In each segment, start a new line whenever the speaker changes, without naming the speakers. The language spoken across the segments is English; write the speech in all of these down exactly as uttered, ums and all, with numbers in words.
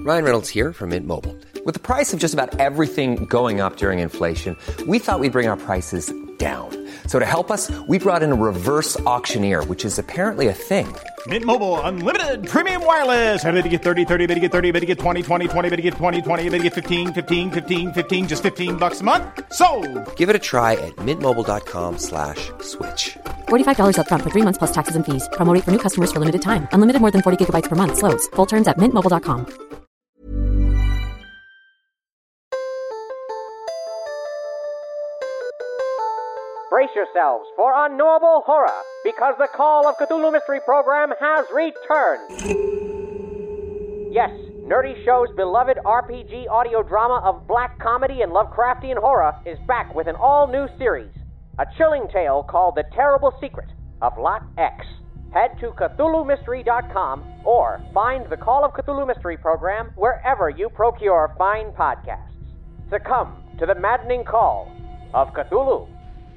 Ryan Reynolds here from Mint Mobile. With the price of just about everything going up during inflation, we thought we'd bring our prices down. So to help us, we brought in a reverse auctioneer, which is apparently a thing.
Mint Mobile Unlimited Premium Wireless. How to get thirty, thirty, how to get thirty, how to get twenty, twenty, twenty, how to get twenty, twenty, how to get fifteen, fifteen, fifteen, fifteen, just fifteen bucks a month? Sold!
Give it a try at mintmobile.com slash switch.
forty-five dollars up front for three months plus taxes and fees. Promo rate for new customers for limited time. Unlimited more than forty gigabytes per month. Slows full terms at mint mobile dot com.
Brace yourselves for unknowable horror, because the Call of Cthulhu Mystery Program has returned. Yes, Nerdy Show's beloved R P G audio drama of black comedy and Lovecraftian horror is back with an all-new series, a chilling tale called The Terrible Secret of Lot X. Head to Cthulhu Mystery dot com or find the Call of Cthulhu Mystery Program wherever you procure fine podcasts. Succumb to the maddening call of Cthulhu.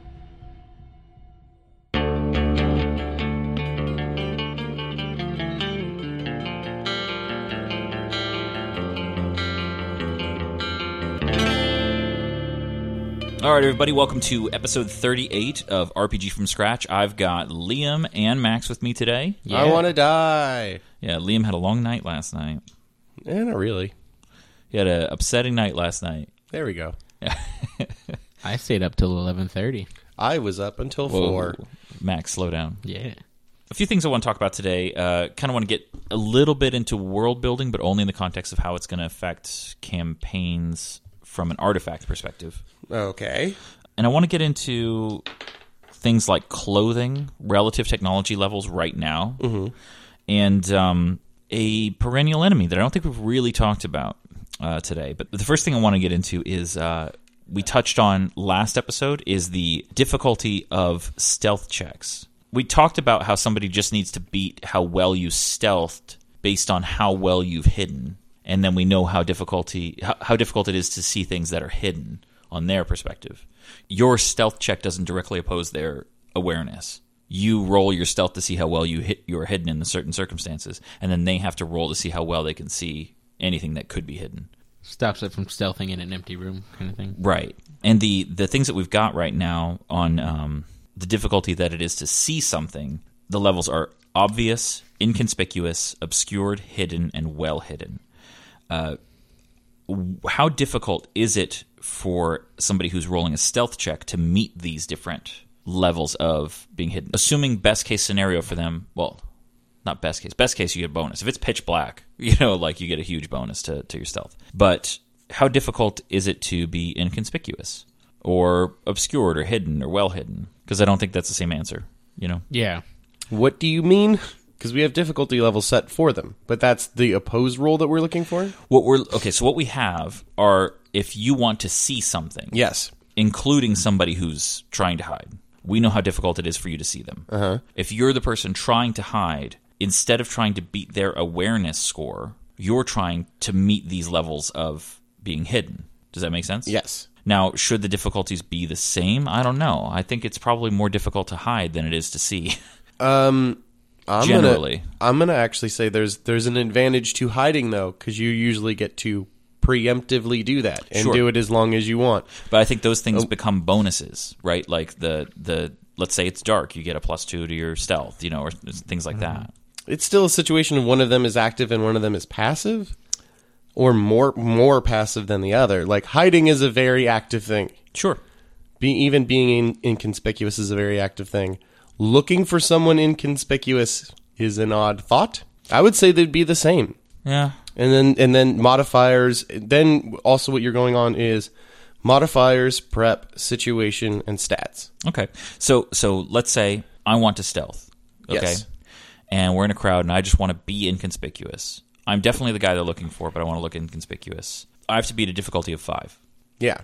All right, everybody, welcome to episode thirty-eight of R P G from Scratch. I've got Liam and Max with me today.
Yeah. I want to die.
Yeah, Liam had a long night last night.
Eh, not really.
He had an upsetting night last night.
There we go.
Yeah.
I stayed up till eleven thirty.
I was up until
Whoa.
four.
Max, slow down.
Yeah.
A few things I want to talk about today. Uh, kind of want to get a little bit into world building, but only in the context of how it's going to affect campaigns from an artifact perspective.
Okay.
And I want to get into things like clothing, relative technology levels right now,
mm-hmm.
and um, a perennial enemy that I don't think we've really talked about uh, today. But the first thing I want to get into is uh, we touched on last episode is the difficulty of stealth checks. We talked about how somebody just needs to beat how well you stealthed based on how well you've hidden. And then we know how difficulty how, how difficult it is to see things that are hidden on their perspective. Your stealth check doesn't directly oppose their awareness. You roll your stealth to see how well you hit you're hidden in certain circumstances, and then they have to roll to see how well they can see anything that could be hidden.
Stops it from stealthing in an empty room, kind of thing.
Right. And the, the things that we've got right now on um, the difficulty that it is to see something, the levels are obvious, inconspicuous, obscured, hidden, and well hidden. Uh, how difficult is it for somebody who's rolling a stealth check to meet these different levels of being hidden? Assuming best case scenario for them, well, not best case. Best case, you get a bonus. If it's pitch black, you know, like you get a huge bonus to, to your stealth. But how difficult is it to be inconspicuous or obscured or hidden or well hidden? Because I don't think that's the same answer, you know?
Yeah.
What do you mean? Because we have difficulty levels set for them, but that's the opposed roll that we're looking for?
What we're okay, so what we have are if you want to see something.
Yes.
Including somebody who's trying to hide. We know how difficult it is for you to see them.
Uh-huh.
If you're the person trying to hide, instead of trying to beat their awareness score, you're trying to meet these levels of being hidden. Does that make sense?
Yes.
Now, should the difficulties be the same? I don't know. I think it's probably more difficult to hide than it is to see.
Um... I'm
Generally.
Gonna, I'm going to actually say there's there's an advantage to hiding, though, because you usually get to preemptively do that and
Sure.
do it as long as you want.
But I think those things
Oh.
become bonuses, right? Like the, the let's say it's dark, you get a plus two to your stealth, you know, or things like that.
It's still a situation of one of them is active and one of them is passive, or more more passive than the other. Like, hiding is a very active thing.
Sure.
Be, even being in, inconspicuous is a very active thing. Looking for someone inconspicuous is an odd thought. I would say they'd be the same.
Yeah.
And then and then modifiers. Then also what you're going on is modifiers, prep, situation, and stats.
Okay. So so let's say I want to stealth. Okay.
Yes.
And we're in a crowd and I just want to be inconspicuous. I'm definitely the guy they're looking for, but I want to look inconspicuous. I have to beat a difficulty of five.
Yeah.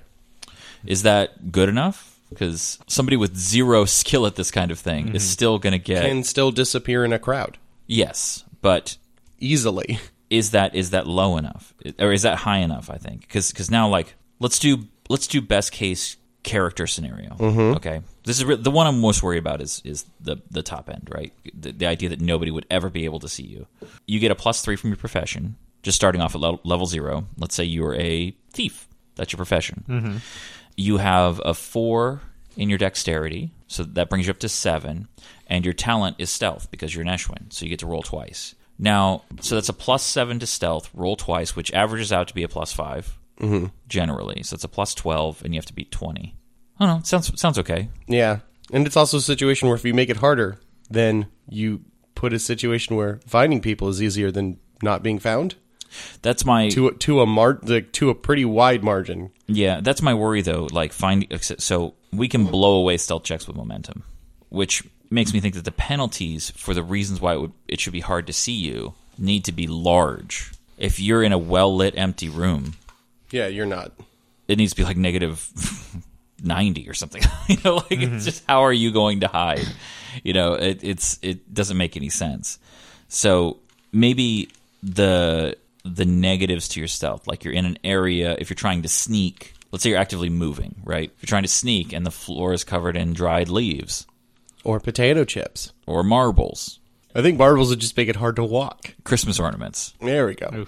Is that good enough? Because somebody with zero skill at this kind of thing mm-hmm. is still going to get...
Can still disappear in a crowd.
Yes, but...
Easily.
Is that is that low enough? Or is that high enough, I think? Because now, like, let's do let's do best case character scenario.
Mm-hmm.
Okay? This is re- the one I'm most worried about is is the, the top end, right? The, the idea that nobody would ever be able to see you. You get a plus three from your profession. just starting off at le- level zero. Let's say you're a thief. That's your profession.
Mm-hmm.
You have a four in your dexterity, so that brings you up to seven. And your talent is stealth because you're an Eshwin, so you get to roll twice. Now, so that's a plus seven to stealth, roll twice, which averages out to be a plus five,
mm-hmm.
generally. So it's a plus twelve, and you have to beat twenty. I don't know. Sounds sounds okay.
Yeah. And it's also a situation where if you make it harder, then you put a situation where finding people is easier than not being found.
That's my
to a, to a mar- like, to a pretty wide margin.
Yeah, that's my worry though. Like find so we can blow away stealth checks with momentum, which makes me think that the penalties for the reasons why it would it should be hard to see you need to be large. If you're in a well lit empty room,
yeah, you're not.
It needs to be like negative ninety or something. You know, like mm-hmm. it's just how are you going to hide? You know, it, it's it doesn't make any sense. So maybe the the negatives to your stealth, like you're in an area, if you're trying to sneak, let's say you're actively moving, right? If you're trying to sneak and the floor is covered in dried leaves.
Or potato chips.
Or marbles.
I think marbles would just make it hard to walk.
Christmas ornaments.
There we go.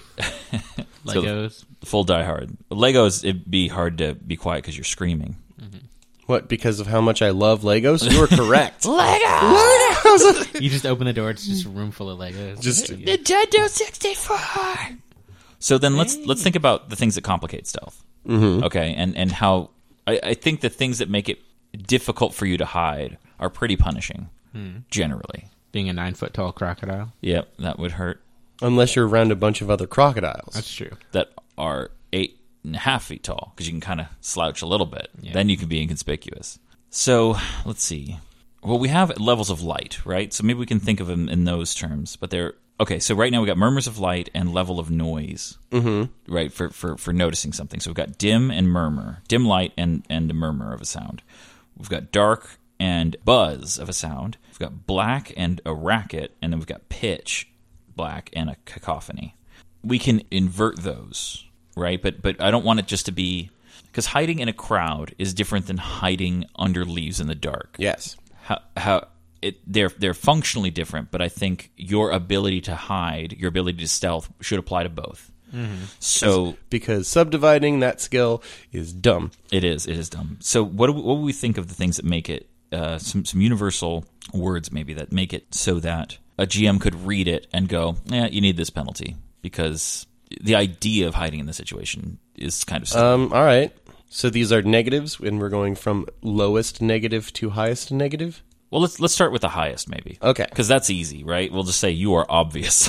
Legos.
So, full die hard. Legos, it'd be hard to be quiet because you're screaming.
Mm-hmm. What, because of how much I love Legos? You were correct.
Legos!
Legos!
You just open the door, it's just a room full of Legos.
Just
Nintendo sixty-four! So then let's let's think about the things that complicate stealth.
Mm-hmm.
Okay, and, and how... I, I think the things that make it difficult for you to hide are pretty punishing,
hmm.
generally.
Being a nine-foot-tall crocodile.
Yep, that would hurt.
Unless you're around a bunch of other crocodiles.
That's true.
That are eight and a half feet tall, because you can kind of slouch a little bit.
Yeah.
Then you can be inconspicuous. So, let's see. Well, we have levels of light, right? So maybe we can think of them in those terms. But they're... Okay, so right now we got murmurs of light and level of noise,
mm-hmm.
right, for, for, for noticing something. So we've got dim and murmur. Dim light and, and a murmur of a sound. We've got dark and buzz of a sound. We've got black and a racket. And then we've got pitch, black, and a cacophony. We can invert those, right? But but I don't want it just to be... Because hiding in a crowd is different than hiding under leaves in the dark.
Yes.
How... how It, they're they're functionally different, but I think your ability to hide, your ability to stealth, should apply to both.
Mm-hmm.
So
because subdividing that skill is dumb.
It is. It is dumb. So what do we, what would we think of the things that make it uh, some some universal words maybe that make it so that a G M could read it and go, yeah, you need this penalty because the idea of hiding in the situation is kind of silly.
Um. All right. So these are negatives, and we're going from lowest negative to highest negative.
Well, let's let's start with the highest, maybe.
Okay.
Because that's easy, right? We'll just say you are obvious,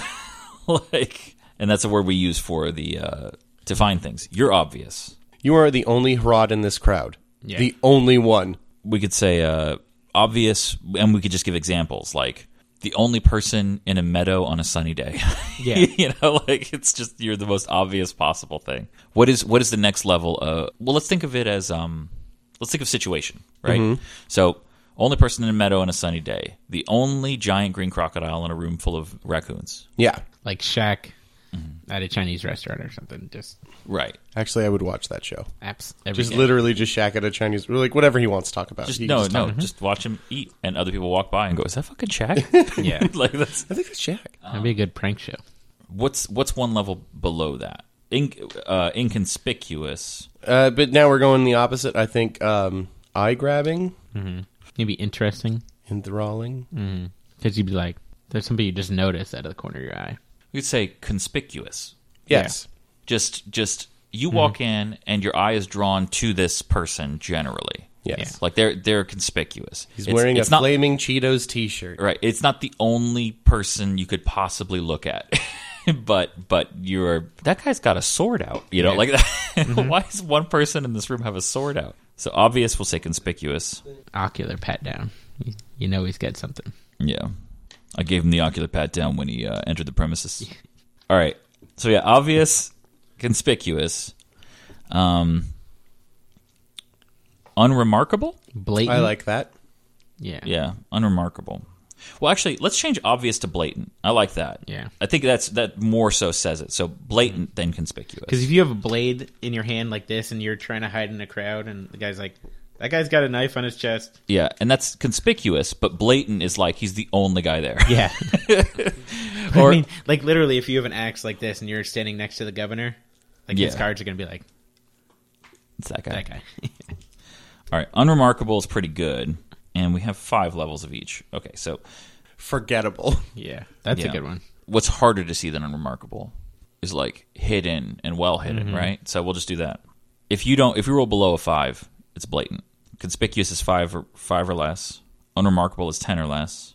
like, and that's a word we use for the uh, to find things. You're obvious.
You are the only Hrod in this crowd.
Yeah.
The only one.
We could say uh, obvious, and we could just give examples like the only person in a meadow on a sunny day.
Yeah.
You know, like it's just you're the most obvious possible thing. What is what is the next level? Uh, well, let's think of it as um, let's think of situation, right?
Mm-hmm.
So. Only person in a meadow on a sunny day. The only giant green crocodile in a room full of raccoons.
Yeah.
Like Shaq mm-hmm. at a Chinese restaurant or something. Just
right.
Actually, I would watch that show.
Apps every
Just
day.
literally just Shaq at a Chinese, like whatever he wants to talk about.
Just
He
no,
can just
no.
talk.
Just watch him eat, and other people walk by and go, "Is that fucking Shaq?"
Yeah.
Like that's.
I think that's Shaq.
That'd be a good prank show.
What's what's one level below that? In, uh, inconspicuous.
Uh, but now we're going the opposite. I think um, eye grabbing,
Mm-hmm. Maybe interesting.
enthralling.
Mm-hmm. Because you'd be like, there's somebody you just notice out of the corner of your eye.
We could say conspicuous.
Yes.
Just just you walk
Mm-hmm.
in and your eye is drawn to this person generally.
Yes.
Like they're they're conspicuous.
He's
It's-
wearing
it's
a
not,
Flaming Cheetos t-shirt.
Right. It's not the only person you could possibly look at. but but you're that guy's got a sword out. You know,
Yeah.
like that.
Mm-hmm.
Why does one person in this room have a sword out? So obvious, we'll say conspicuous.
Ocular pat down. You, you know he's got something.
Yeah. I gave him the ocular pat down when he uh, entered the premises. All right. So yeah, obvious, conspicuous, um, unremarkable.
Blatant.
I like that.
Yeah.
Yeah, unremarkable. Well, actually, let's change obvious to blatant. I like that.
Yeah.
I think that's that more so says it. So blatant than conspicuous.
Because if you have a blade in your hand like this and you're trying to hide in a crowd and the guy's like That guy's got a knife on his chest.
Yeah, and that's conspicuous, but blatant is like he's the only guy there.
Yeah.
Or-
I mean, like, literally, if you have an axe like this and you're standing next to the governor, like, his
Yeah.
cards are going to be like,
It's that guy.
that guy.
All right, unremarkable is pretty good, and we have five levels of each. Okay, so
Forgettable.
Yeah, that's
yeah.
a good one.
What's harder to see than unremarkable is like hidden and well hidden,
Mm-hmm.
right? So we'll just do that. If you don't, if you roll below a five, it's blatant. Conspicuous is five or five or less. Unremarkable is ten or less.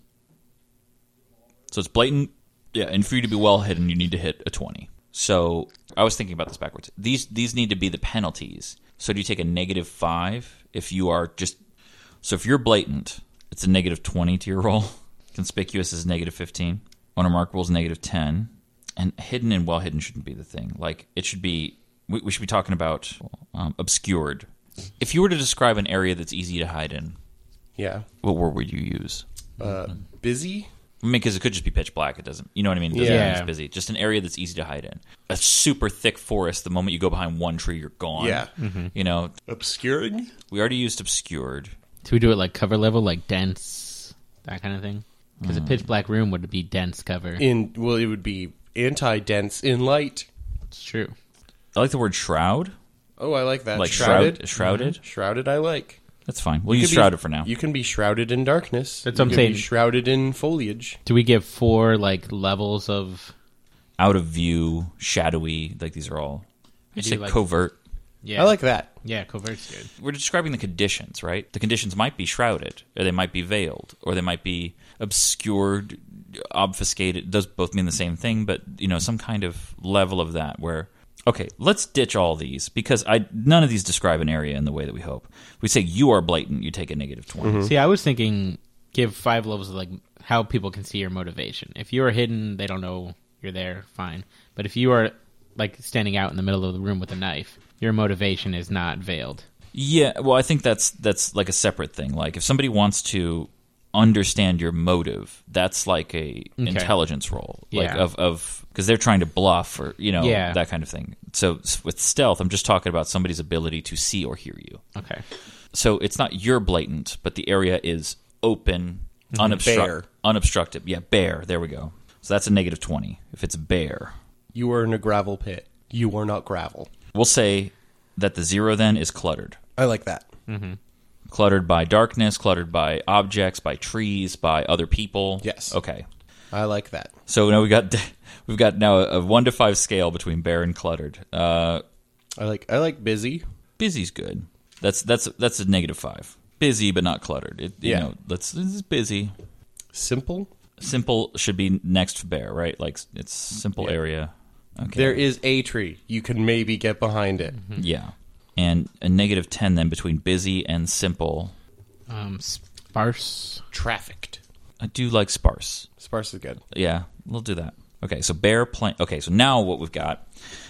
So it's blatant. Yeah, and for you to be well hidden, you need to hit a twenty. So I was thinking about this backwards. These these need to be the penalties. So do you take a negative five if you are just... So if you're blatant, it's a negative twenty to your roll. Conspicuous is negative fifteen. Unremarkable is negative ten. And hidden and well hidden shouldn't be the thing. Like, it should be... We, we should be talking about um, obscured. If you were to describe an area that's easy to hide in,
Yeah.
what word would you use?
Uh, busy?
I mean, because it could just be pitch black. It doesn't, you know what I mean? It doesn't
Yeah.
mean it's busy. Just an area that's easy to hide in. A super thick forest. The moment you go behind one tree, you're gone.
Yeah.
You know,
Obscured?
we already used obscured.
Do we do it like cover level, like dense, that kind of thing? Because a pitch black room would be dense cover.
In Well, it would be anti-dense in light.
It's true.
I like the word shroud.
Oh, I like that.
Like
shrouded.
shroud, shrouded.
Shrouded, I like.
That's fine. We'll
You
use
could be-
shrouded for now.
You can be shrouded in darkness.
That's
You
what I'm
can
saying.
Be shrouded in foliage.
Do we give four like levels of?
Out of view, shadowy. Like these are all.
I
You
do
say
like-
covert.
Yeah,
I like that.
Yeah, covert's good.
We're describing the conditions, right? The conditions might be shrouded, or they might be veiled, or they might be obscured, obfuscated. Those both mean the same thing, but you know, some kind of level of that where, okay, let's ditch all these because I none of these describe an area in the way that we hope. We say you are blatant, you take a negative twenty.
See, I was thinking give five levels of like how people can see your motivation. If you are hidden, they don't know you're there, fine. But if you are like standing out in the middle of the room with a knife, your motivation is not veiled.
Yeah, well, I think that's that's like a separate thing. Like if somebody wants to understand your motive, that's like a intelligence roll, like
Yeah.
of of because they're trying to bluff or you know
Yeah.
that kind of thing. So s- with stealth, I'm just talking about somebody's ability to see or hear you.
Okay.
So it's not you're blatant, but the area is open,
Bare.
unobstructed, unobstructed. Yeah, bare. There we go. So that's a negative twenty. If it's bare,
You are in a gravel pit. You are not gravel.
we'll say that the zero then is cluttered.
I like that.
Cluttered by darkness, cluttered by objects, by trees, by other people.
Yes.
Okay.
I like that.
So now we got we've got now a, a one to five scale between bare and cluttered. Uh,
I like I like busy.
busy's good. That's that's that's a negative five. Busy but not cluttered. It, you
Yeah.
know, let's this is busy.
Simple.
Simple should be next to bare, right? Like it's simple area. Okay.
There is a tree. You can maybe get behind it.
Yeah. And a negative ten then between busy and simple.
Um, sparse.
Trafficked.
I do like sparse.
Sparse is good.
Yeah, we'll do that. Okay, so bare plain. Okay, so now what we've got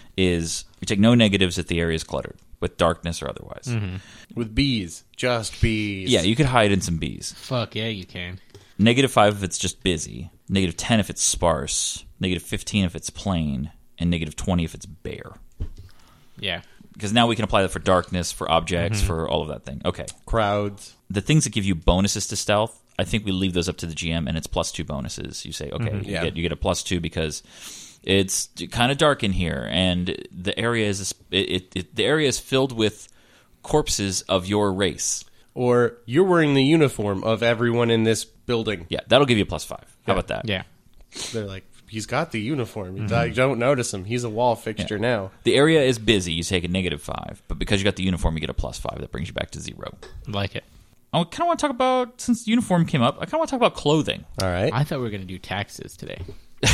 is we take no negatives if the area is cluttered with darkness or otherwise.
With bees. Just bees.
Yeah, you could hide in some bees.
Fuck yeah, you can.
Negative five if it's just busy. Negative ten if it's sparse. Negative fifteen if it's plain. And negative twenty if it's bare.
Yeah.
Because now we can apply that for darkness, for objects, for all of that thing. Okay.
Crowds.
The things that give you bonuses to stealth, I think we leave those up to the G M, and it's plus two bonuses. You say, okay, you,
yeah.
get, you get a plus two because it's kind of dark in here, and the area is it, it, it, the area is filled with corpses of your race.
Or you're wearing the uniform of everyone in this building.
Yeah, that'll give you a plus five. How about that?
Yeah.
They're like, he's got the uniform. I don't notice him. He's a wall fixture
Yeah.
now.
The area is busy. You take a negative five, but because you got the uniform, you get a plus five. That brings you back to zero.
Like it.
I kind of want to talk about, since the uniform came up, I kind of want to talk about clothing.
All right.
I thought we were going to do taxes today.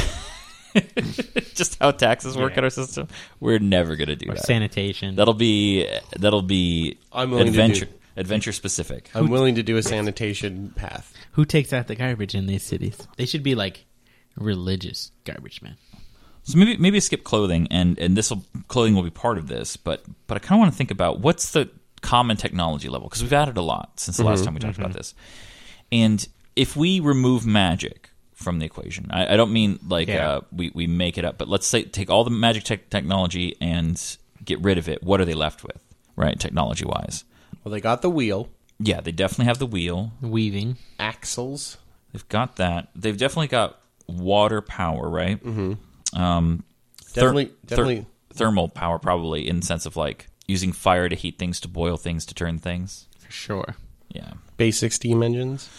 Just how taxes work
Yeah.
in our system. We're never going to do
Or
that.
sanitation.
That'll be that'll be
I'm willing to
adventure
do-
adventure specific.
I'm willing to do a sanitation path.
Who takes out the garbage in these cities? They should be like religious garbage men.
So maybe maybe skip clothing, and and this will clothing will be part of this. But but I kind of want to think about what's the common technology level, because we've added a lot since the last time we talked about this. And if we remove magic from the equation, I, I don't mean like
Yeah.
uh, we we make it up, but let's say take all the magic tech technology and get rid of it. What are they left with, right? Technology wise,
Well, they got the wheel,
Yeah, they definitely have the wheel.
Weaving.
axles.
They've got that. They've definitely got water power, right? Mm-hmm. Um,
Definitely,
ther-
definitely.
thermal power, probably in the sense of like using fire to heat things, to boil things, to turn things.
For sure.
Yeah,
Basic steam engines.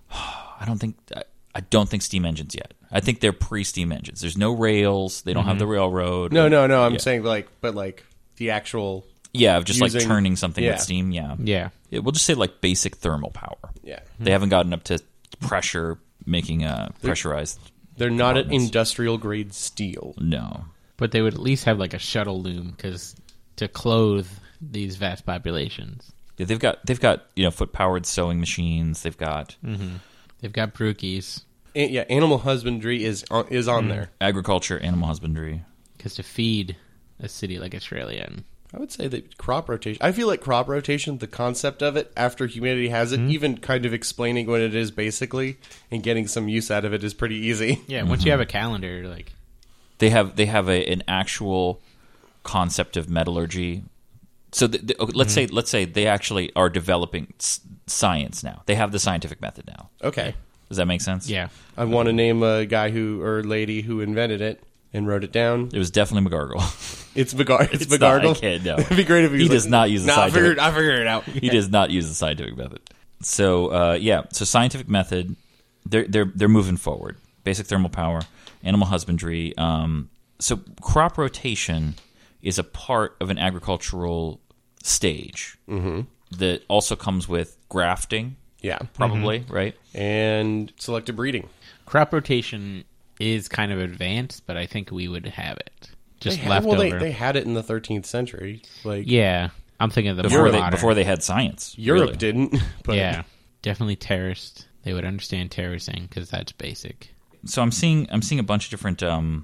I don't think I, I don't think steam engines yet. I think they're pre-steam engines. There's no rails. They don't have the railroad.
No, no, no. I'm
Yeah.
saying like, but like the actual.
Yeah, of just like
using-
turning something
yeah.
with steam. Yeah,
Yeah.
It, we'll just say like basic thermal power.
Yeah,
They haven't gotten up to pressure, making a pressurized.
they're not at
components.
industrial grade steel.
No.
But they would at least have like a shuttle loom because to clothe these vast populations.
Yeah, they've got they've got you know foot powered sewing machines. They've got
They've got brookies
A- yeah, animal husbandry is on, is on there.
agriculture, animal husbandry.
because to feed a city like Australia. And
I would say that crop rotation. I feel like crop rotation, the concept of it, after humanity has it, even kind of explaining what it is basically and getting some use out of it is pretty easy.
yeah, once you have a calendar, like
They have they have a, an actual concept of metallurgy. So the, the, okay, let's say let's say they actually are developing s- science now. They have the scientific method now.
Okay.
Does that make sense?
yeah,
I want to name a guy who or lady who invented it and wrote it down.
It was definitely McGargle.
It's McGar- It's,
It's not,
McGargle.
I can't, no.
It'd be great if he,
He
was
does
like,
not use the
nah, I
scientific-
figured, I figured it out.
He does not use the scientific method. So uh, yeah, so scientific method, they're they're they're moving forward. Basic thermal power, animal husbandry. Um, so crop rotation is a part of an agricultural stage mm-hmm. that also comes with grafting,
Yeah.
probably right.
And selective breeding.
crop rotation is kind of advanced, but I think we would have it just
They had,
left
well,
over.
they, they had it in the thirteenth century. Like
yeah, I'm thinking of the
Before
more
they
modern.
before they had science,
Europe
really.
didn't. But
yeah, definitely terraced. They would understand terracing because that's basic.
So I'm seeing I'm seeing a bunch of different. Um,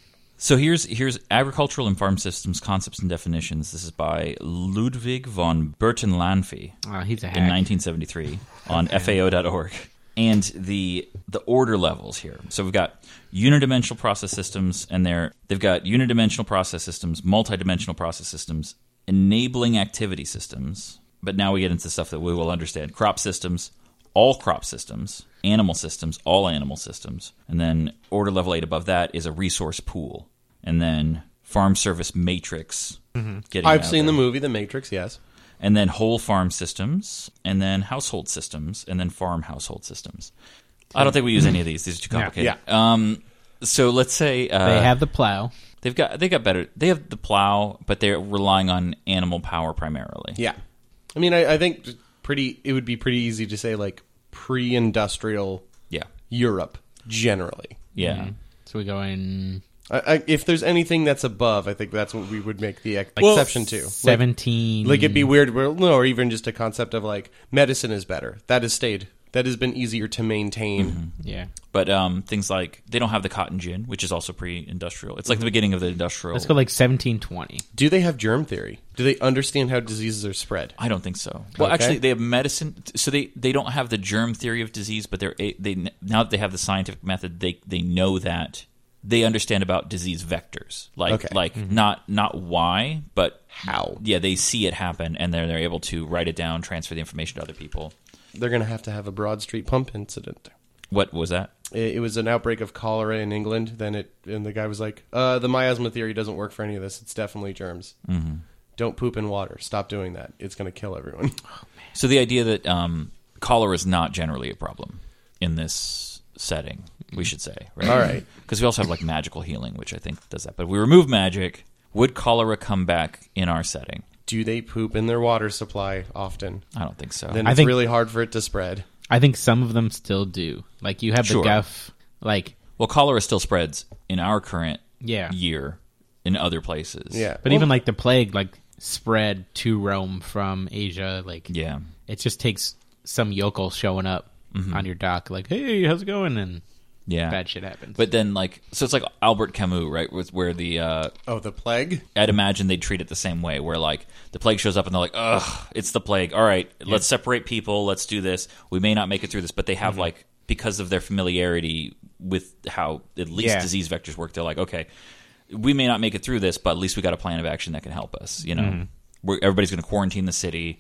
so here's here's agricultural and farm systems concepts and definitions. This is by Ludwig von Bertalanffy
Oh, he's a hack.
in nineteen seventy-three on F A O dot org. And the the order levels here. So we've got unidimensional process systems, and they're they've got unidimensional process systems, multidimensional process systems, enabling activity systems. But now we get into stuff that we will understand: crop systems, all crop systems, animal systems, all animal systems, and then order level eight above that is a resource pool, and then farm service matrix. Getting
I've
out
seen
there.
the movie The Matrix, yes.
And then whole farm systems, and then household systems, and then farm household systems. I don't think we use any of these. These are too complicated.
Yeah.
Um, so let's say uh,
They have the plow.
they've got they got better. They have the plow, but they're relying on animal power primarily.
Yeah. I mean, I, I think pretty. It would be pretty easy to say, like, pre-industrial
Yeah,
Europe, generally.
yeah.
So we go in
I, I, if there's anything that's above, I think that's what we would make the ex-
like
exception to. Like,
seventeen.
like it'd be weird, well, no, or even just a concept of like medicine is better. That has stayed. That has been easier to maintain.
Yeah.
But um, things like they don't have the cotton gin, which is also pre-industrial. It's like the beginning of the industrial.
Let's go like seventeen twenty.
Do they have germ theory? Do they understand how diseases are spread?
I don't think so. Well,
Okay.
actually, they have medicine, so they, they don't have the germ theory of disease, but they're a- they now that they have the scientific method, they they know that they understand about disease vectors, like
Okay.
like not not why, but
How?
Yeah, they see it happen, and they're they're able to write it down, transfer the information to other people.
They're going to have to have a Broad Street pump incident.
What was that?
It, it was an outbreak of cholera in England. Then it and the guy was like, uh, "The miasma theory doesn't work for any of this. It's definitely germs. Mm-hmm. Don't poop in water. Stop doing that. It's going to kill everyone."
So the idea that um, cholera is not generally a problem in this setting, we should say, right?
All right.
Because we also have like magical healing, which I think does that. But if we remove magic, would cholera come back in our setting?
Do they poop in their water supply often?
I don't think so.
Then
I
it's
think-
really hard for it to spread.
I think some of them still do. Like you have
Sure.
the guff. Like
Well, cholera still spreads in our current
Yeah.
year in other places.
Yeah.
but
Well,
even like the plague, like spread to Rome from Asia. Like
Yeah.
it just takes some yokel showing up on your dock, like, "Hey, how's it going?" And
Yeah.
bad shit happens.
But then, like, so it's like Albert Camus, right? With where the uh,
Oh, the plague?
I'd imagine they'd treat it the same way, where like the plague shows up and they're like, "Ugh, it's the plague. All right, let's separate people. Let's do this. We may not make it through this, but they have like because of their familiarity with how at least
Yeah.
disease vectors work. They're like, okay, we may not make it through this, but at least we got a plan of action that can help us. You know, where everybody's going to quarantine the city.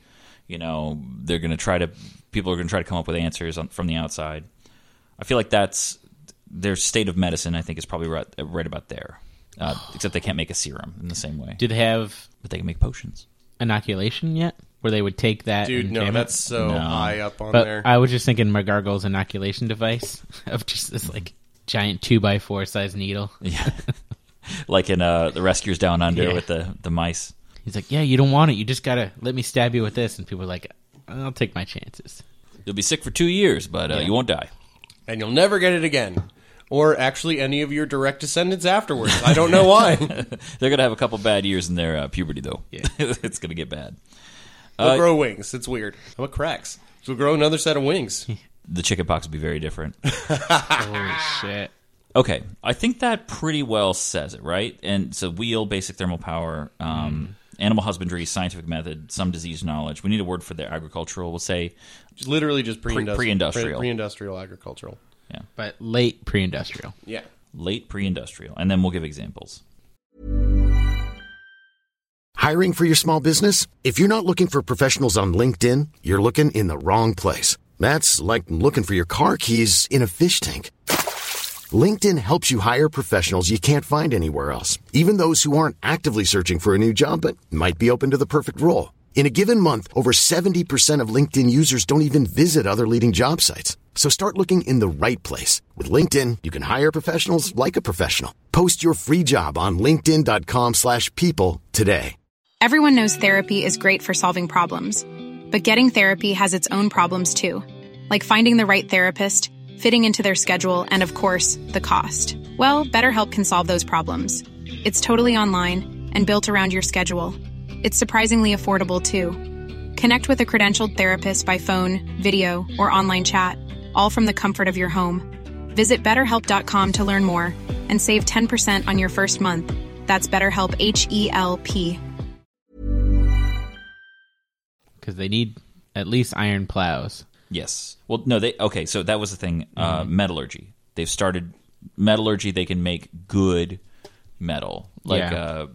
You know, they're going to try to people are going to try to come up with answers on, from the outside. I feel like that's their state of medicine. I think is probably right, right about there. Uh, except they can't make a serum in the same way.
Do they have
But they can make potions.
inoculation yet? Where they would take that
Dude,
and
no,
jam
that's
it?
so
No.
high up on
But
there.
I was just thinking McGargle's inoculation device of just this like giant two by four size needle.
Yeah, like in uh, the Rescuers Down Under
Yeah.
with the the mice.
He's like, yeah, you don't want it. You just gotta let me stab you with this. And people are like, I'll take my chances.
You'll be sick for two years, but uh,
Yeah.
you won't die.
And you'll never get it again. Or actually any of your direct descendants afterwards. I don't know why.
They're gonna have a couple bad years in their uh, puberty, though.
Yeah.
It's gonna get bad.
They'll
Uh,
grow wings. It's weird. I'm a cracks. So we'll grow another set of wings.
The chickenpox will be very different.
Holy shit.
Okay, I think that pretty well says it, right? And so wheel, basic thermal power, um, animal husbandry, scientific method, some disease knowledge. We need a word for the agricultural. We'll say,
Just literally just pre-industrial.
pre-industrial.
Pre- pre-industrial agricultural.
yeah,
But late pre-industrial.
Yeah.
late pre-industrial, and then we'll give examples.
Hiring for your small business? If you're not looking for professionals on LinkedIn, you're looking in the wrong place. That's like looking for your car keys in a fish tank. LinkedIn helps you hire professionals you can't find anywhere else, even those who aren't actively searching for a new job but might be open to the perfect role. In a given month, over seventy percent of LinkedIn users don't even visit other leading job sites. So start looking in the right place. With LinkedIn, you can hire professionals like a professional. Post your free job on linkedin.com slash people today.
Everyone knows therapy is great for solving problems, but getting therapy has its own problems too, like finding the right therapist, fitting into their schedule, and of course, the cost. Well, BetterHelp can solve those problems. It's totally online and built around your schedule. It's surprisingly affordable too. Connect with a credentialed therapist by phone, video, or online chat, all from the comfort of your home. Visit better help dot com to learn more and save ten percent on your first month. That's BetterHelp, H E L P.
Because they need at least iron plows.
Yes. Well, no, they okay. So that was the thing. Uh, metallurgy. They've started metallurgy. They can make good metal, like
Yeah.
uh,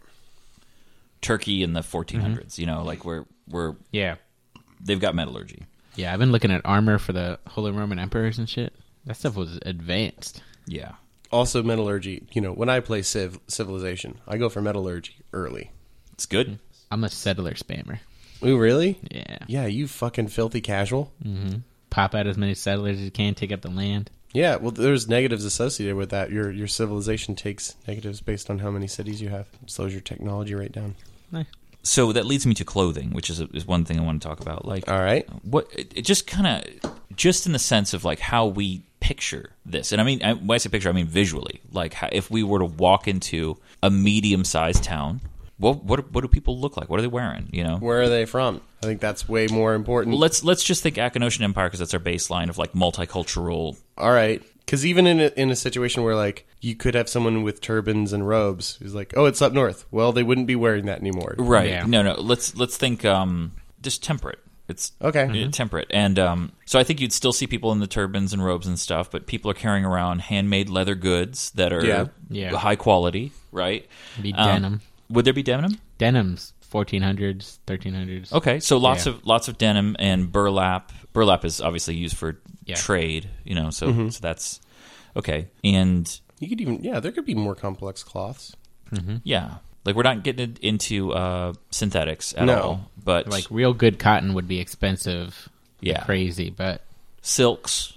Turkey in the fourteen hundreds. You know, like we're we're
Yeah.
they've got metallurgy.
Yeah, I've been looking at armor for the Holy Roman Emperors and shit. That stuff was advanced.
Yeah.
Also metallurgy. You know, when I play Civ Civilization, I go for metallurgy early.
It's good.
I'm a settler spammer.
Ooh, really?
Yeah.
Yeah, you fucking filthy casual.
Pop out as many settlers as you can, take up the land.
Yeah, well, there's negatives associated with that. Your your civilization takes negatives based on how many cities you have. It slows your technology rate down.
Eh.
So that leads me to clothing, which is, a, is one thing I want to talk about. Like,
All right.
what it, it just kind of, just in the sense of like how we picture this, and I mean, I, when I say picture, I mean visually. Like, how, if we were to walk into a medium-sized town, what what what do people look like? What are they wearing? You know,
Where are they from? I think that's way more important.
Well, let's let's just think Akanosian Empire because that's our baseline of like multicultural.
All right. Because even in a, in a situation where, like, you could have someone with turbans and robes who's like, oh, it's up north. Well, they wouldn't be wearing that anymore.
Right.
Yeah.
No, no. Let's let's think um, just temperate. It's
Okay.
uh, temperate, and um, so I think you'd still see people in the turbans and robes and stuff, but people are carrying around handmade leather goods that are
Yeah.
Yeah.
high quality, right?
Be
Um,
denim.
Would there be denim?
Denim's fourteen hundreds, thirteen hundreds.
Okay, so lots
Yeah.
of lots of denim and burlap. Burlap is obviously used for
Yeah.
trade, you know. So
Mm-hmm.
so that's okay, and
You could even, yeah, there could be more complex cloths.
yeah, like we're not getting into uh, synthetics at
No.
all, but
Like real good cotton would be expensive.
Yeah.
Crazy, but
silks,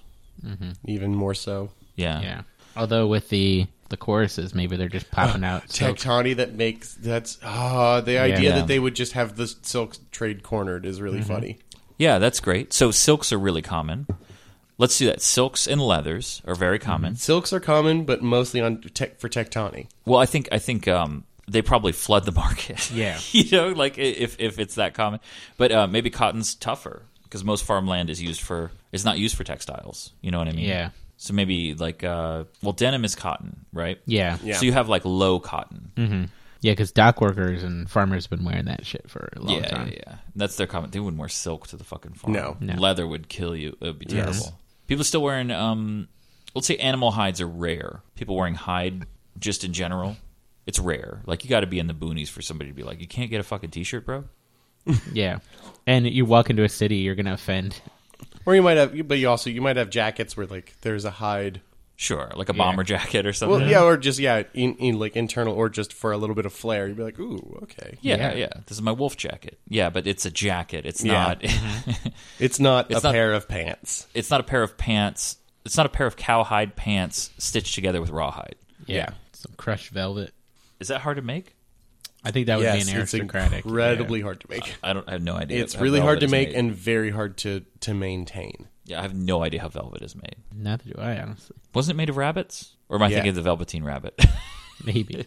Even more so.
yeah,
yeah. Although with the the choruses, maybe they're just popping out. silk.
Tectani that makes, that's, ah, the idea
Yeah.
that they would just have the silk trade cornered is really funny.
Yeah, that's great. So silks are really common. Let's do that. Silks and leathers are very common.
Silks are common, but mostly on tech for Tectani.
Well, I think I think um, they probably flood the market.
Yeah.
you know, like i- if if it's that common. But uh, maybe cotton's tougher because most farmland is used for is not used for textiles. You know what I mean?
Yeah.
So maybe like uh, well, denim is cotton, right?
Yeah.
Yeah.
So you have like low cotton.
Mm-hmm. Yeah, because dock workers and farmers have been wearing that shit for a long
yeah,
time.
yeah, yeah. That's their comment. They wouldn't wear silk to the fucking farm.
No.
No.
Leather would kill you. It would be
Yes.
terrible. People still wearing, um, let's say animal hides are rare. People wearing hide just in general, it's rare. Like, you got to be in the boonies for somebody to be like, you can't get a fucking t-shirt, bro?
Yeah. And you walk into a city, you're going to offend.
Or you might have, but you also, you might have jackets where, like, there's a hide.
Sure, like a
Yeah.
bomber jacket or something.
Well, yeah, or just, yeah, in, in, like, internal, or just for a little bit of flair. You'd be like, ooh, okay.
Yeah, yeah,
Yeah.
This is my wolf jacket. Yeah, but it's a jacket. It's
Yeah.
not.
It's not
It's
a
not-
pair of pants.
It's not a pair of pants. It's not a pair of cowhide pants stitched together with rawhide.
Yeah. Some crushed velvet.
Is that hard to make?
I think that would
Yes,
be an
it's
aristocratic.
incredibly
yeah.
hard to make.
I don't. I have no idea.
It's
how
really hard
velvet
to
is
make
made.
and very hard to, to maintain.
Yeah, I have no idea how velvet is made.
Neither do I, honestly.
Wasn't it made of rabbits? Or am I
Yeah.
thinking of the Velveteen Rabbit?
Maybe.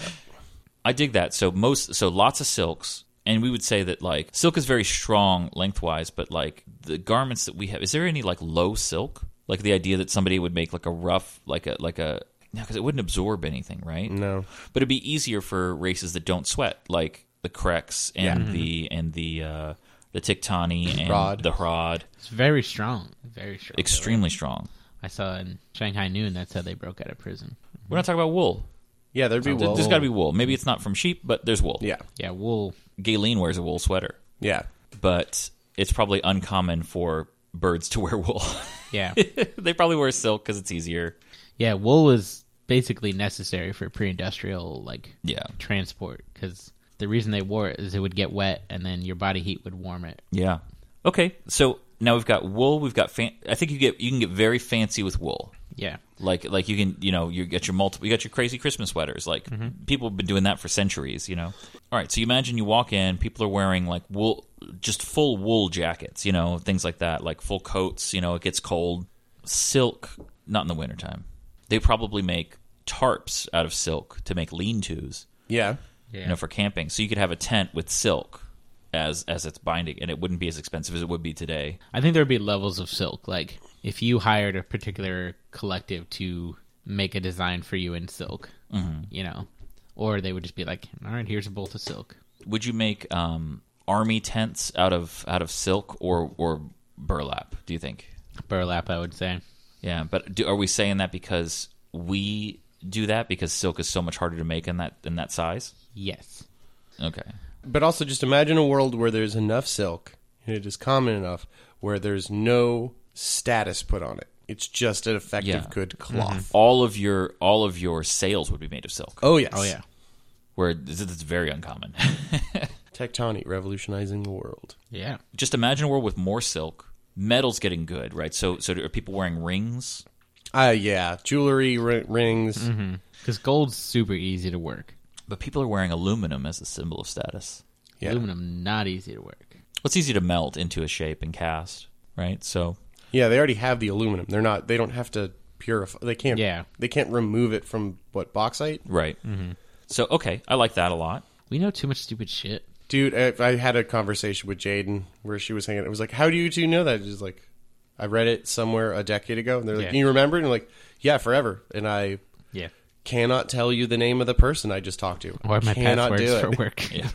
I dig that. So most, so lots of silks, and we would say that like silk is very strong lengthwise, but like the garments that we have, is there any like low silk? Like the idea that somebody would make like a rough, like a like a no, because it wouldn't absorb anything, right?
No.
But it'd be easier for races that don't sweat, like the Kreks and
Yeah.
the and the uh, the Tiktani and
Hrod.
the Hrod.
It's very strong. Very strong.
Extremely strong.
I saw in Shanghai Noon, that's how they broke out of prison.
We're not talking about wool.
Yeah, there'd be
There-
wool.
There's got to be wool. Maybe it's not from sheep, but there's wool.
Yeah.
Yeah, wool.
Galen wears a wool sweater,
Yeah.
but it's probably uncommon for birds to wear wool.
Yeah.
They probably wear silk because it's easier.
Yeah, wool was basically necessary for pre-industrial, like,
Yeah.
transport, because the reason they wore it is it would get wet, and then your body heat would warm it.
Yeah. Okay. So now we've got wool. We've got. Fan- I think you get you can get very fancy with wool.
Yeah.
Like like you can you know you get your multiple you got your crazy Christmas sweaters. Like people have been doing that for centuries. You know. All right. So you imagine you walk in, people are wearing like wool, just full wool jackets. You know, things like that, like full coats. You know, it gets cold. Silk, not in the wintertime. They probably make tarps out of silk to make lean-tos.
Yeah.
Yeah.
You know, for camping. So you could have a tent with silk as as its binding, and it wouldn't be as expensive as it would be today.
I think there would be levels of silk. Like, if you hired a particular collective to make a design for you in silk, you know, or they would just be like, all right, here's a bolt of silk.
Would you make um, army tents out of out of silk or or burlap? Do you think?
Burlap, I would say.
Yeah, but do, are we saying that because we do that because silk is so much harder to make in that in that size?
Yes.
Okay.
But also just imagine a world where there's enough silk, and it is common enough, where there's no status put on it. It's just an effective,
Yeah.
good cloth.
All of your all of your sails would be made of silk.
Oh, yes.
Oh, yeah.
Where it's it's very uncommon.
Tectonic, revolutionizing the world.
Yeah.
Just imagine a world with more silk. Metal's getting good, right? So so are people wearing rings?
Uh, yeah. Jewelry, ri- rings.
Because gold's super easy to work.
But people are wearing aluminum as a symbol of status.
Yeah.
Aluminum, not easy to work.
What's easy to melt into a shape and cast, right? So
Yeah, they already have the aluminum. They're not. They don't have to purify. They can't.
Yeah.
They can't remove it from what bauxite.
right. Mm-hmm. So okay, I like that a lot.
We know too much stupid shit.
Dude, I, I had a conversation with Jaden where she was hanging. It was like, "How do you two know that?" She's like, "I read it somewhere a decade ago." And they're like,
Yeah.
"Can you remember?" And I'm like, "Yeah, forever." And I
Yeah.
cannot tell you the name of the person I just talked to.
Or my
cannot
passwords
do
for
it.
work.
Yeah.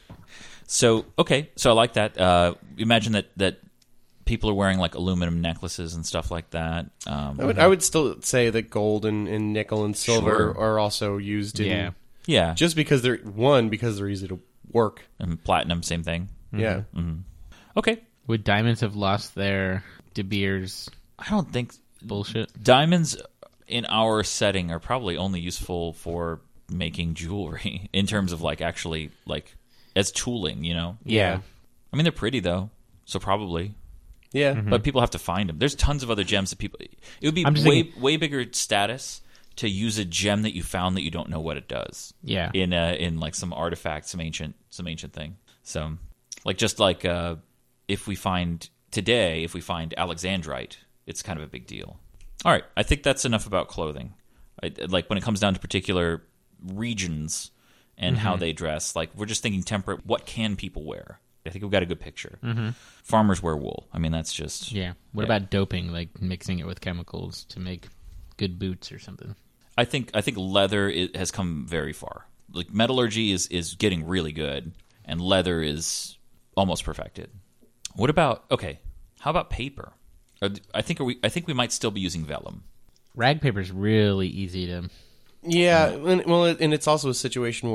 So okay, so I like that. Uh, imagine that that people are wearing like aluminum necklaces and stuff like that. Um,
I would, I would still say that gold and, and nickel and silver
Sure.
are also used in
Yeah.
yeah,
just because they're one because they're easy to work.
and platinum, same thing.
Yeah,
Okay,
Would diamonds have lost their De Beers
I don't think
bullshit?
diamonds in our setting are probably only useful for making jewelry in terms of like actually like as tooling. You know,
Yeah.
I mean they're pretty though, so probably.
yeah.
But people have to find them. There's tons of other gems that people. It would be
I'm just
way
thinking-
way bigger status to use a gem that you found that you don't know what it does.
Yeah.
In a, in like some artifact, some ancient some ancient thing. So, like just like uh, if we find today, if we find Alexandrite, it's kind of a big deal. All right, I think that's enough about clothing. I, like when it comes down to particular regions and how they dress, like we're just thinking temperate. What can people wear? I think we've got a good picture. Mm-hmm. Farmers wear wool. I mean, that's just
Yeah. What
Yeah.
about doping, like mixing it with chemicals to make good boots or something?
I think I think leather it has come very far. Like metallurgy is, is getting really good, and leather is almost perfected. What about okay? How about paper? Are, I think are we I think we might still be using vellum.
Rag paper's really easy to.
Yeah, and, well, and it's also a situation where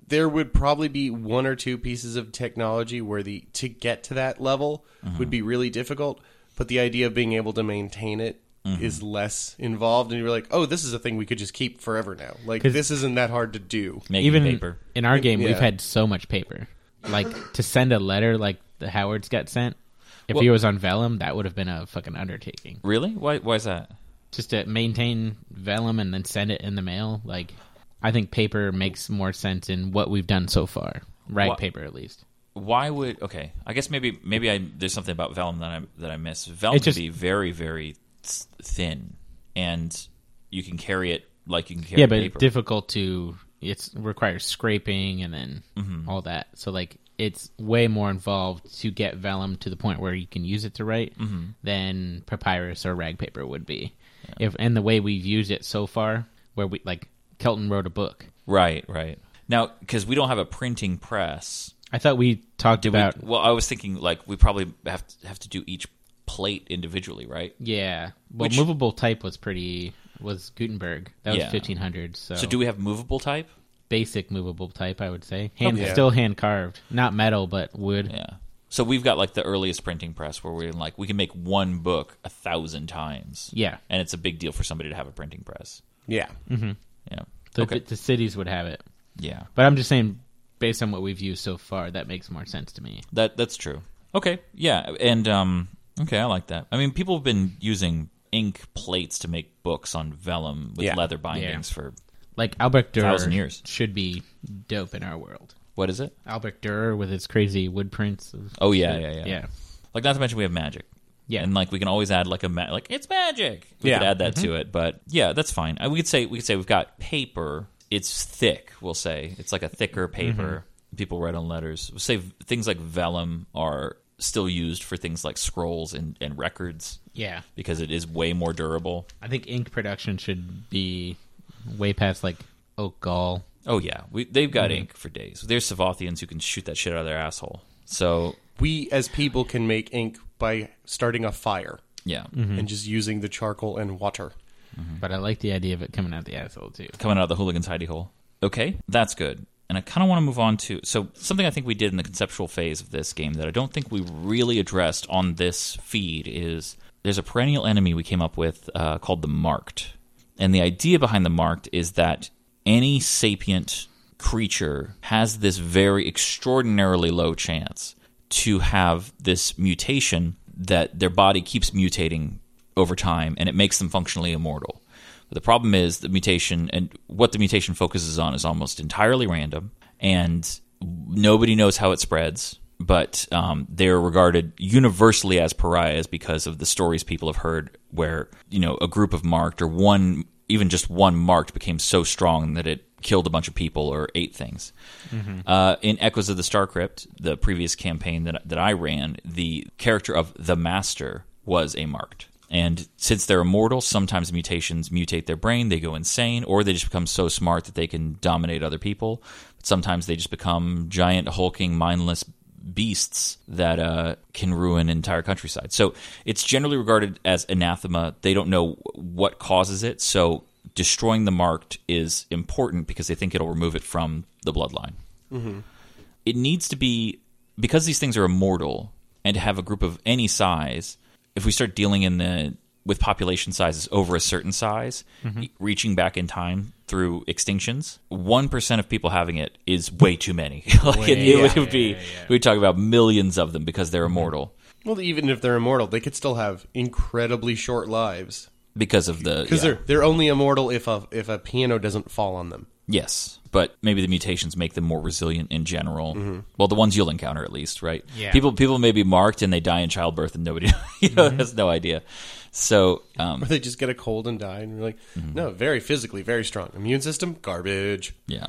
there would probably be one or two pieces of technology where the to get to that level mm-hmm. would be really difficult, but the idea of being able to maintain it mm-hmm. is less involved, and you're like, oh, this is a thing we could just keep forever now. Like, this isn't that hard to do.
Making
Even
paper.
In our game,
Yeah.
we've had so much paper. Like, to send a letter like the Howards got sent, if
Well-
he was on vellum, that would have been a fucking undertaking.
Really? Why? Why is that?
Just to maintain vellum and then send it in the mail, like, I think paper makes more sense in what we've done so far. Rag
What-
paper, at least.
Why would? Okay, I guess maybe maybe I there's something about vellum that I that I miss. Vellum
It just-
can be very very th- thin, and you can carry it like you can carry
Yeah, but
paper.
it's difficult to. It requires scraping and then
Mm-hmm.
all that. So, like, it's way more involved to get vellum to the point where you can use it to write
Mm-hmm.
than papyrus or rag paper would be. If and the way we've used it so far, where we like Kelton wrote a book.
Right, right. Now, because we don't have a printing press,
I thought we talked
did
about.
we? Well, I was thinking like we probably have to, have to do each plate individually, right?
Yeah, well,
Which-
movable type was pretty was Gutenberg. That was
Yeah.
fifteen hundred. So,
So do we have movable type?
basic movable type? I would say hand
Okay.
still hand carved, not metal but wood.
Yeah. So we've got like the earliest printing press where we're like we can make one book a thousand times.
Yeah.
and it's a big deal for somebody to have a printing press.
Yeah.
Yeah.
The,
okay.
the cities would have it,
Yeah.
but I'm just saying, based on what we've used so far, that makes more sense to me.
That that's true. Okay, yeah, and um, okay, I like that. I mean, people have been using ink plates to make books on vellum with
Yeah.
leather bindings
Yeah.
for
Like Albrecht Dürer
Thousand years.
should be dope in our world.
what is it?
Albrecht Dürer with his crazy wood prints. Of
Oh yeah,
shit.
yeah, yeah,
yeah.
Like not to mention we have magic.
Yeah.
and like we can always add like a ma- like it's magic. We
Yeah.
could add that
Mm-hmm.
to it, but yeah, that's fine. I, we could say we could say we've got paper. It's thick. We'll say it's like a thicker paper.
Mm-hmm.
People write on letters. We'll say things like vellum are still used for things like scrolls and, and records
Yeah.
because it is way more durable.
I think ink production should be way past like oak gall.
Oh yeah, we, they've got
Mm-hmm.
ink for days. There's Savothians who can shoot that shit out of their asshole. So
We, as people, can make ink by starting a fire
yeah,
Mm-hmm.
and just using the charcoal and water.
But I like the idea of it coming out the asshole too.
coming out of the hooligan's hidey hole. Okay, that's good. And I kind of want to move on to so something I think we did in the conceptual phase of this game that I don't think we really addressed on this feed is there's a perennial enemy we came up with uh, called the Marked. And the idea behind the Marked is that any sapient creature has this very extraordinarily low chance to have this mutation that their body keeps mutating over time, and it makes them functionally immortal. But the problem is the mutation, and what the mutation focuses on is almost entirely random, and nobody knows how it spreads, but um, they're regarded universally as pariahs because of the stories people have heard where, you know, a group of marked or one, even just one marked became so strong that it killed a bunch of people or ate things. Mm-hmm. Uh, in Echoes of the Star Crypt, the previous campaign that, that I ran, the character of the Master was a marked. And since they're immortal, sometimes mutations mutate their brain, they go insane, or they just become so smart that they can dominate other people. But sometimes they just become giant, hulking, mindless beasts that uh, can ruin entire countryside. So it's generally regarded as anathema. They don't know what causes it, so destroying the marked is important because they think it'll remove it from the bloodline. Mm-hmm. It needs to be, because these things are immortal, and to have a group of any size, if we start dealing in the with population sizes over a certain size, mm-hmm. reaching back in time through extinctions, one percent of people having it is way too many. like
Way,
it, it
yeah,
would be,
yeah, yeah.
we'd talk about millions of them because they're immortal.
Well, even if they're immortal, they could still have incredibly short lives
Because of the...
because
yeah.
they're they're only immortal if a if a piano doesn't fall on them.
Yes, but maybe the mutations make them more resilient in general. Mm-hmm. Well, the ones you'll encounter, at least, right?
Yeah.
People people may be marked and they die in childbirth, and nobody you know mm-hmm. has no idea. So, um,
Or they just get a cold and die, and you're like, no, very physically, very strong. Immune system, garbage.
yeah.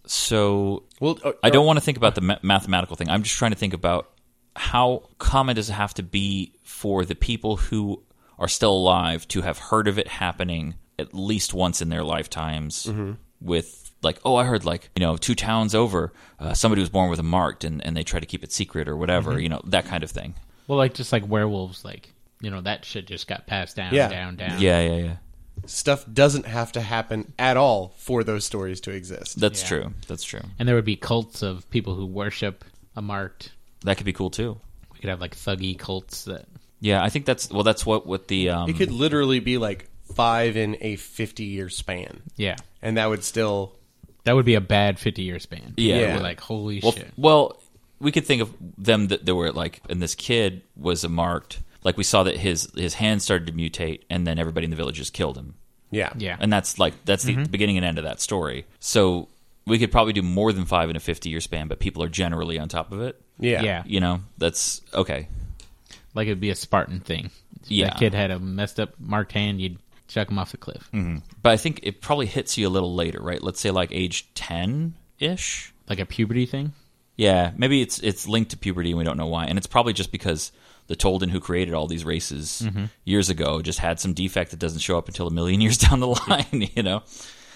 So,
Well, uh,
I don't want to think about the ma- mathematical thing. I'm just trying to think about how common does it have to be for the people who are still alive to have heard of it happening at least once in their lifetimes mm-hmm. with... Like, oh, I heard, like, you know, two towns over, uh, somebody was born with a marked, and, and they try to keep it secret or whatever, mm-hmm. you know, that kind of thing.
Well, like just like werewolves, like, you know, that shit just got passed down,
Yeah.
down, down.
Yeah, yeah, yeah.
stuff doesn't have to happen at all for those stories to exist.
That's
Yeah.
true. That's true.
And there would be cults of people who worship a marked.
That could be cool too.
We could have like thuggy cults that.
Yeah, I think that's well. That's what what the um,
It could literally be like five in a fifty-year span,
Yeah.
and that would still...
That would be a bad fifty-year span.
Yeah.
It would be like, holy
well,
shit.
well, we could think of them that there were like, and this kid was a marked. Like we saw that his his hand started to mutate, and then everybody in the village just killed him.
Yeah.
Yeah.
And that's like that's the beginning and end of that story. So we could probably do more than five in a fifty-year span, but people are generally on top of it.
Yeah.
Yeah.
You know, that's okay.
Like it would be a Spartan thing. If
Yeah.
that kid had a messed up marked hand, you'd chuck him off the cliff.
Mm-hmm. But I think it probably hits you a little later, right? Let's say like age ten-ish.
Like a puberty thing.
Yeah, maybe it's it's linked to puberty and we don't know why. And it's probably just because the Tolden who created all these races
Mm-hmm.
years ago just had some defect that doesn't show up until a million years down the line, you know?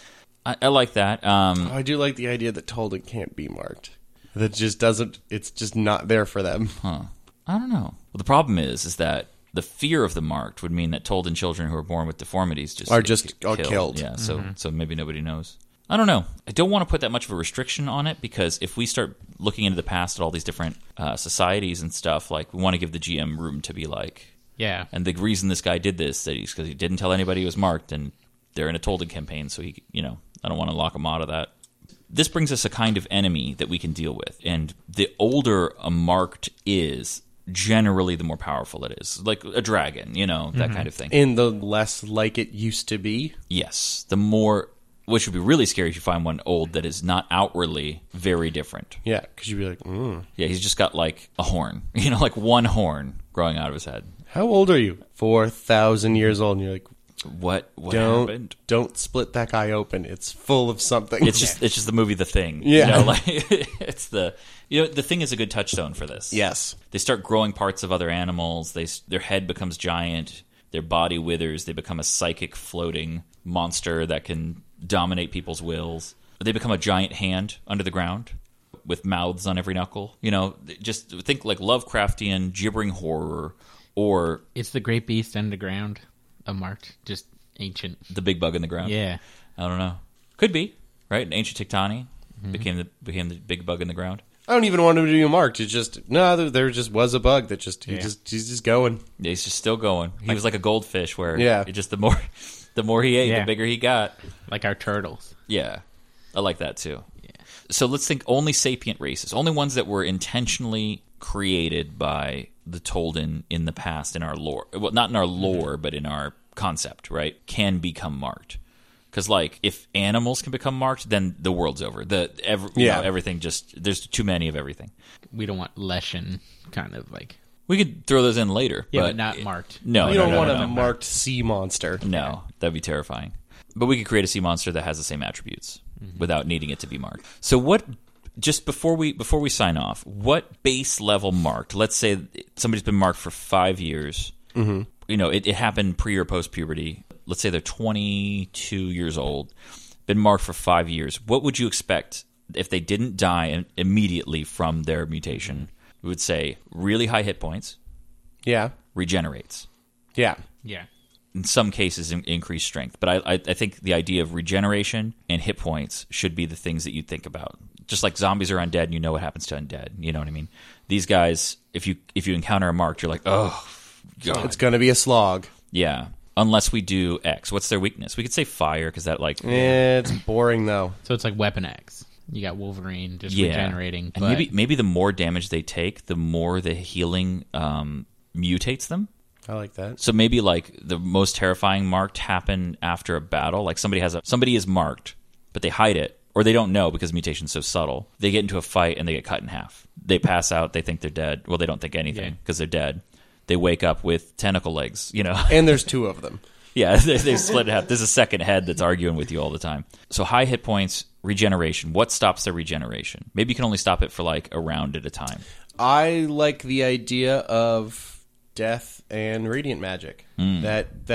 I, I like that. Um,
Oh, I do like the idea that Tolden can't be marked. That just doesn't... It's just not there for them.
huh. I don't know. Well, the problem is, is that the fear of the marked would mean that Tolden children who are born with deformities just
Are
get
just are killed.
Yeah, so so maybe nobody knows. I don't know. I don't want to put that much of a restriction on it because if we start looking into the past at all these different uh, societies and stuff, like we want to give the G M room to be like,
Yeah.
and the reason this guy did this that he's because he didn't tell anybody he was marked, and they're in a Tolden campaign, so he, you know, I don't want to lock him out of that. This brings us a kind of enemy that we can deal with, and the older a marked is, generally the more powerful it is, like a dragon, you know, that kind of thing.
In the less like it used to be.
Yes, the more, which would be really scary if you find one old that is not outwardly very different.
Yeah, because you'd be like, mm.
Yeah, he's just got like a horn, you know, like one horn growing out of his head.
How old are you? four thousand years old. And you're like,
What what
don't
happened?
don't split that guy open. It's full of something.
It's just it's just the movie The Thing.
Yeah.
You know, like it's the you know The Thing is a good touchstone for this.
Yes.
They start growing parts of other animals. They s- their head becomes giant. Their body withers. They become a psychic floating monster that can dominate people's wills. They become a giant hand under the ground with mouths on every knuckle. You know, just think like Lovecraftian gibbering horror or
It's the great beast underground. A marked, just ancient.
the big bug in the ground.
Yeah.
I don't know. Could be, right? An ancient Tiktani
Mm-hmm.
became the became the big bug in the ground.
I don't even want him to be marked. It's just no. There, there just was a bug that just he
Yeah.
just he's just going.
Yeah, he's just still going. He was like a goldfish where
Yeah.
it just the more the more he ate,
Yeah.
the bigger he got.
Like our turtles.
Yeah. I like that too. So let's think only sapient races, only ones that were intentionally created by the Tolden in the past in our lore. Well, not in our lore, but in our concept, right? Can become marked. Because, like, if animals can become marked, then the world's over. The every, you
Yeah.
know, everything just there's too many of everything.
We don't want Leshen kind of like.
We could throw those in later,
Yeah,
but,
but not marked.
No,
you
no,
don't
no,
want
no,
a
no.
marked sea monster.
No, that'd be terrifying. But we could create a sea monster that has the same attributes
Mm-hmm.
without needing it to be marked. So what? Just before we before we sign off, what base level marked? Let's say somebody's been marked for five years. Mm-hmm. You know, it, it happened pre or post puberty. Let's say they're twenty-two years old, been marked for five years. What would you expect if they didn't die immediately from their mutation? We would say really high hit points,
Yeah,
regenerates.
yeah.
Yeah.
In some cases, in, increased strength. But I, I, I think the idea of regeneration and hit points should be the things that you think about. Just like zombies are undead, and you know what happens to undead. You know what I mean? These guys, if you if you encounter a marked, you're like, oh, God.
It's going to be a slog.
Yeah. Unless we do X. What's their weakness? We could say fire, because that, like...
Eh, it's boring, though.
So it's like Weapon X. You got Wolverine just
yeah.
regenerating.
And
But
maybe, maybe the more damage they take, the more the healing um, mutates them.
I like that.
So maybe like the most terrifying marked happen after a battle. Like somebody has a somebody is marked, but they hide it, or they don't know because mutation's so subtle. They get into a fight and they get cut in half. They pass out. They think they're dead. Well, they don't think anything because they're dead. They wake up with tentacle legs. You know.
And there's two of them.
Yeah, they, they split in half. There's a second head that's arguing with you all the time. So high hit points, regeneration. What stops their regeneration? Maybe you can only stop it for like a round at a time.
I like the idea of death and radiant magic.
Hmm.
That that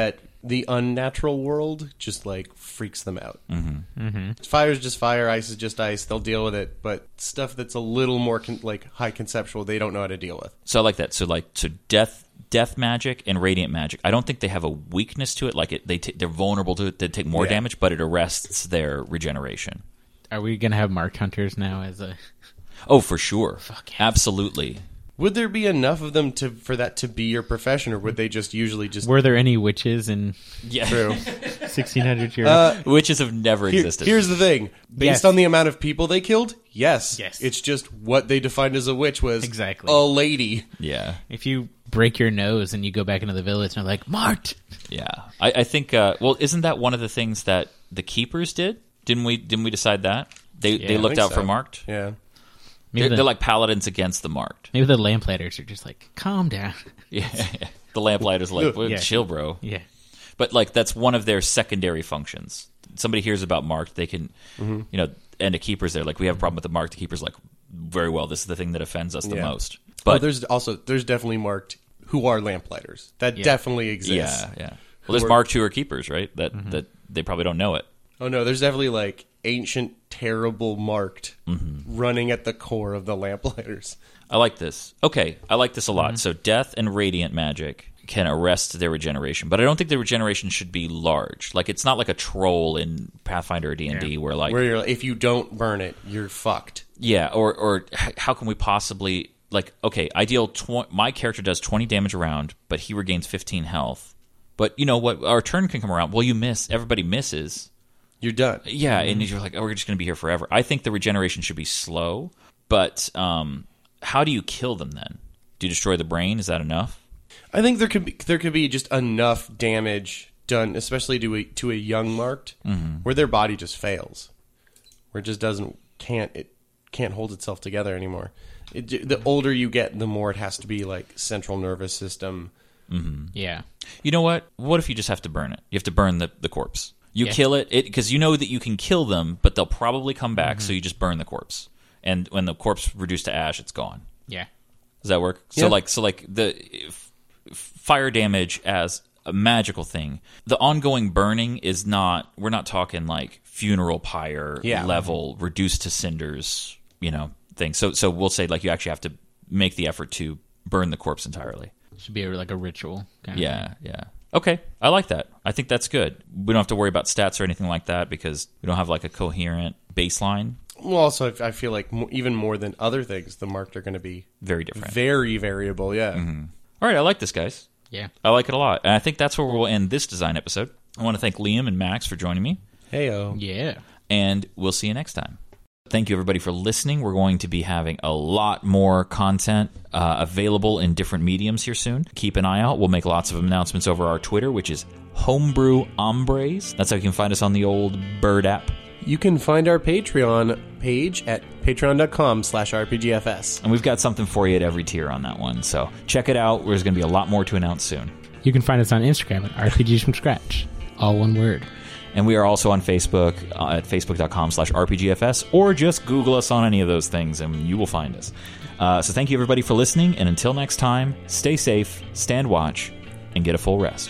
the unnatural world just like freaks them out.
Mm-hmm.
Mm-hmm.
Fire is just fire, ice is just ice. They'll deal with it, but stuff that's a little more con- like high conceptual, they don't know how to deal with.
So I like that. So like so death death magic and radiant magic. I don't think they have a weakness to it. Like it, they t- they're vulnerable to it. They take more
Yeah.
damage, but it arrests their regeneration.
Are we gonna have marked hunters now as a?
Oh, for sure.
Fuck yeah.
Absolutely.
Would there be enough of them to for that to be your profession, or would they just usually just...
Were there any witches in
Yeah.
True.
sixteen hundred Europe?
Uh,
Witches have never
Here-
existed.
here's the thing. Based
Yes.
on the amount of people they killed, yes.
Yes.
It's just what they defined as a witch was
Exactly.
a lady.
Yeah.
If you break your nose and you go back into the village and they're like, marked!
Yeah. I, I think uh, well, isn't that one of the things that the keepers did? Didn't we didn't we decide that? They
Yeah,
they
I
looked
think
out for
so.
marked?
Yeah.
Maybe
They're,
the,
they're like paladins against the marked.
maybe the lamplighters are just like, calm down.
Yeah. The lamplighter's like, well,
Yeah.
chill, bro.
Yeah.
But like that's one of their secondary functions. Somebody hears about marked, they can,
Mm-hmm.
you know, and a keeper's there. Like we have a problem with the marked. The keeper's like, very well. This is the thing that offends us the
Yeah.
most.
But
But
there's also there's definitely marked who are lamplighters. That
Yeah.
definitely exists.
yeah, yeah. Well, there's
Who are-
marked who are keepers, right? That that they probably don't know it.
Oh no, there's definitely like ancient, terrible marked
Mm-hmm.
running at the core of the lamplighters.
I like this. Okay, I like this a lot. So death and radiant magic can arrest their regeneration, but I don't think the regeneration should be large. Like it's not like a troll in Pathfinder or D and D where like
Where you're, if you don't burn it, you're fucked.
yeah, or or h- how can we possibly like okay, ideal tw- my character does twenty damage around, but he regains fifteen health. But you know what? Our turn can come around. Well, you miss. Everybody misses.
You're done.
Yeah, and you're like, oh, we're just going to be here forever. I think the regeneration should be slow, but um, how do you kill them then? Do you destroy the brain? Is that enough?
I think there could be there could be just enough damage done, especially to a to a young marked,
Mm-hmm.
where their body just fails, where it just doesn't can't it can't hold itself together anymore. It, the older you get, the more it has to be like central nervous system.
Yeah.
You know what? What if you just have to burn it? You have to burn the, the corpse. You
Yeah.
kill it because you know that you can kill them, but they'll probably come back, so you just burn the corpse. And when the corpse reduced to ash, it's gone.
Yeah.
Does that work?
Yeah.
So like so like the f- fire damage as a magical thing. The ongoing burning is not we're not talking like funeral pyre
Yeah.
level reduced to cinders, you know, thing. So so we'll say like you actually have to make the effort to burn the corpse entirely.
Should be a, like a ritual. Kind of
Yeah, yeah. Okay, I like that. I think that's good. We don't have to worry about stats or anything like that because we don't have like a coherent baseline.
Well, also I I feel like mo- even more than other things, the marked are going to be
Very different.
very variable. Yeah.
All right, I like this, guys.
Yeah.
I like it a lot. And I think that's where we'll end this design episode. I want to thank Liam and Max for joining me,
Heyo.
Yeah.
and we'll see you next time. Thank you, everybody, for listening. We're going to be having a lot more content uh, available in different mediums here soon. Keep an eye out. We'll make lots of announcements over our Twitter, which is Homebrew Hombres. That's how you can find us on the old Bird app.
You can find our Patreon page at patreon.com slash rpgfs.
And we've got something for you at every tier on that one. So check it out. There's going to be a lot more to announce soon.
You can find us on Instagram at R P Gs from Scratch. All one word.
And we are also on Facebook uh, at facebook.com slash rpgfs, or just Google us on any of those things and you will find us. Uh, so thank you, everybody, for listening. And until next time, stay safe, stand watch, and get a full rest.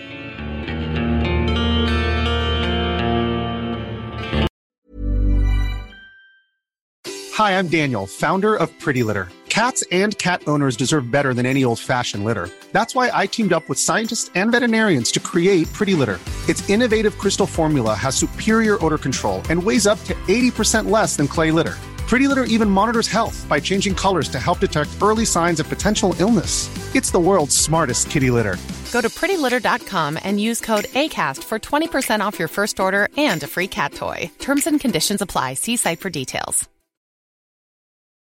Hi, I'm Daniel, founder of Pretty Litter. Cats and cat owners deserve better than any old-fashioned litter. That's why I teamed up with scientists and veterinarians to create Pretty Litter. Its innovative crystal formula has superior odor control and weighs up to eighty percent less than clay litter. Pretty Litter even monitors health by changing colors to help detect early signs of potential illness. It's the world's smartest kitty litter.
Go to pretty litter dot com and use code ACAST for twenty percent off your first order and a free cat toy. Terms and conditions apply. See site for details.